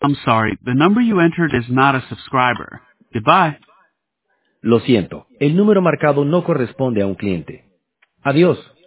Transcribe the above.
I'm sorry, the number you entered is not a subscriber. Goodbye. Lo siento, el número marcado no corresponde a un cliente. Adiós.